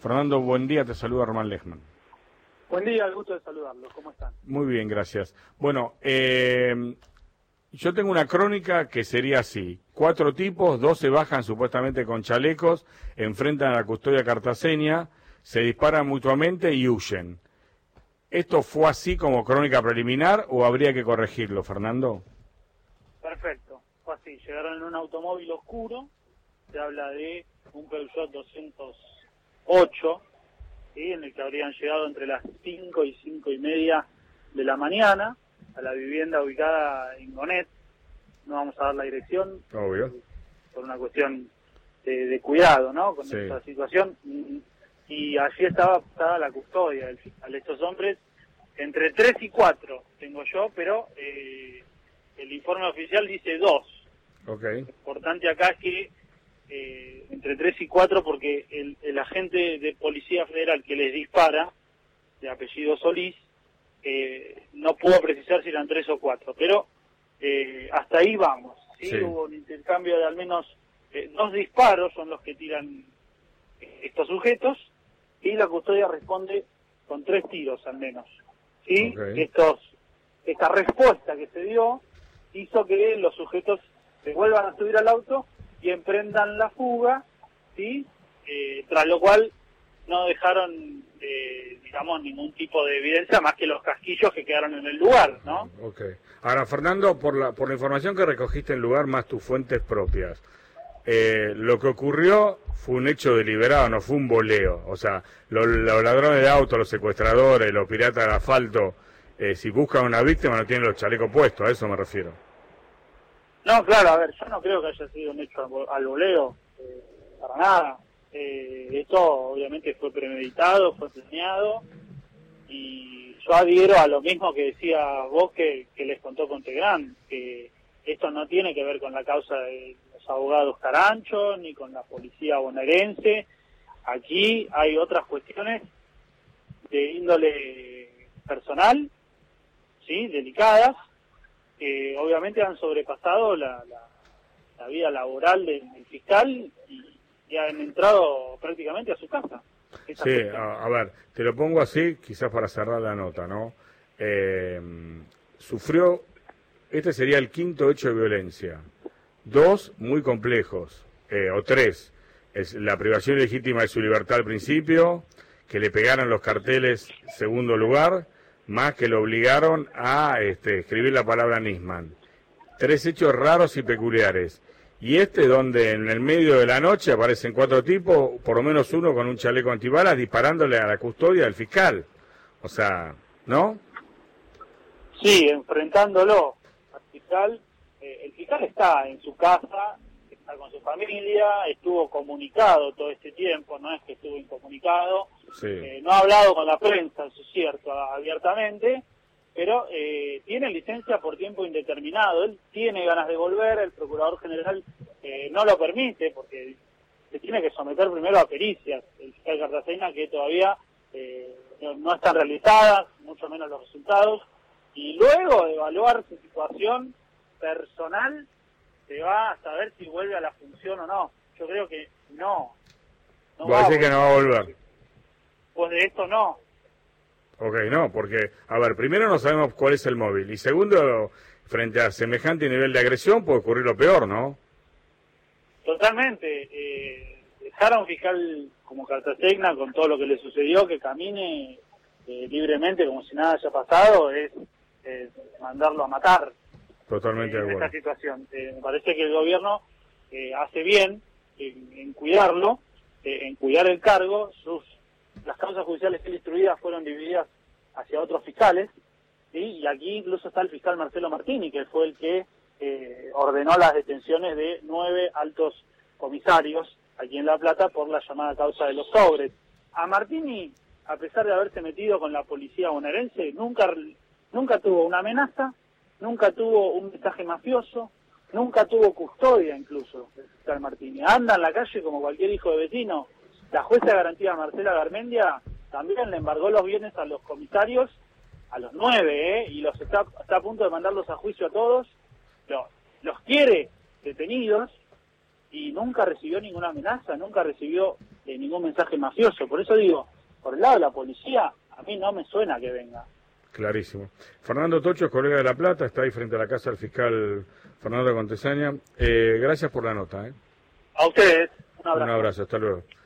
Fernando, buen día, te saluda Armán Lechman. Buen día, el gusto de saludarlos. ¿Cómo están? Muy bien, gracias. Bueno, yo tengo una crónica que sería así. 4 tipos, 2 se bajan supuestamente con chalecos, enfrentan a la custodia cartaceña, se disparan mutuamente y huyen. ¿Esto fue así como crónica preliminar o habría que corregirlo, Fernando? Perfecto, fue así. Llegaron en un automóvil oscuro, se habla de un Peugeot 208, ¿sí? En el que habrían llegado entre las 5 y 5 y media de la mañana a la vivienda ubicada en Gonet. No vamos a dar la dirección, obvio, por una cuestión de cuidado, ¿no? Con sí, esta situación. Y allí estaba la custodia del fiscal. Estos hombres, entre 3 y 4 tengo yo, pero el informe oficial dice 2. Okay. Lo importante acá es que entre 3 y 4, porque el agente de Policía Federal que les dispara, de apellido Solís, no pudo precisar si eran 3 o 4, pero hasta ahí vamos, ¿sí? Sí. Hubo un intercambio de al menos 2 disparos, son los que tiran estos sujetos, y la custodia responde con 3 tiros al menos, ¿sí? Okay. Esta respuesta que se dio hizo que los sujetos se vuelvan a subir al auto y emprendan la fuga, ¿sí? Tras lo cual no dejaron, digamos, ningún tipo de evidencia más que los casquillos que quedaron en el lugar, ¿no? Okay. Ahora, Fernando, por la información que recogiste en el lugar, más tus fuentes propias, lo que ocurrió fue un hecho deliberado, no fue un boleo. O sea, los ladrones de autos, los secuestradores, los piratas del asfalto, si buscan una víctima no tienen los chalecos puestos, a eso me refiero. No, claro, a ver, yo no creo que haya sido un hecho al voleo, para nada. Esto obviamente fue premeditado, fue planeado, y yo adhiero a lo mismo que decía vos que les contó Contegrán, que esto no tiene que ver con la causa de los abogados Carancho, ni con la policía bonaerense. Aquí hay otras cuestiones de índole personal, ¿sí?, delicadas, que obviamente han sobrepasado la vida laboral del fiscal y han entrado prácticamente a su casa. Sí, a ver, te lo pongo así, quizás para cerrar la nota, ¿no? Sufrió, este sería el 5º hecho de violencia. 2 muy complejos, o 3, es la privación legítima de su libertad al principio, que le pegaron los carteles segundo lugar, más que lo obligaron a escribir la palabra Nisman. 3 hechos raros y peculiares. Y donde en el medio de la noche aparecen 4 tipos, por lo menos uno con un chaleco antibalas, disparándole a la custodia del fiscal. O sea, ¿no? Sí, enfrentándolo al fiscal. El fiscal está en su casa, está con su familia, estuvo comunicado todo este tiempo, no es que estuvo incomunicado. Sí. No ha hablado con la prensa, eso es cierto, abiertamente, pero tiene licencia por tiempo indeterminado. Él tiene ganas de volver, el procurador general no lo permite porque se tiene que someter primero a pericias, el fiscal Cartagena, que todavía no están realizadas, mucho menos los resultados, y luego de evaluar su situación personal se va a saber si vuelve a la función o no. Yo creo que no. Va a decir que no va a volver. Pues de esto no. Ok, no, porque, a ver, primero no sabemos cuál es el móvil, y segundo, frente a semejante nivel de agresión puede ocurrir lo peor, ¿no? Totalmente. Dejar a un fiscal como Cartagena, con todo lo que le sucedió, que camine libremente como si nada haya pasado, es mandarlo a matar. Totalmente de en acuerdo. esta situación. Me parece que el gobierno hace bien en cuidarlo, en cuidar el cargo. Las causas judiciales que él instruidas fueron divididas hacia otros fiscales, ¿sí? Y aquí incluso está el fiscal Marcelo Martini, que fue el que ordenó las detenciones de 9 altos comisarios aquí en La Plata por la llamada causa de los sobres. A Martini, a pesar de haberse metido con la policía bonaerense, nunca tuvo una amenaza, nunca tuvo un mensaje mafioso, nunca tuvo custodia incluso el fiscal Martini. Anda en la calle como cualquier hijo de vecino. La jueza de garantía Marcela Garmendia también le embargó los bienes a los comisarios, a los 9, y los está a punto de mandarlos a juicio a todos. Los quiere detenidos y nunca recibió ninguna amenaza, nunca recibió ningún mensaje mafioso. Por eso digo, por el lado de la policía, a mí no me suena que venga. Clarísimo. Fernando Tocho, colega de La Plata, está ahí frente a la casa del fiscal Fernando Contesaña. Gracias por la nota. A ustedes, un abrazo. Un abrazo, hasta luego.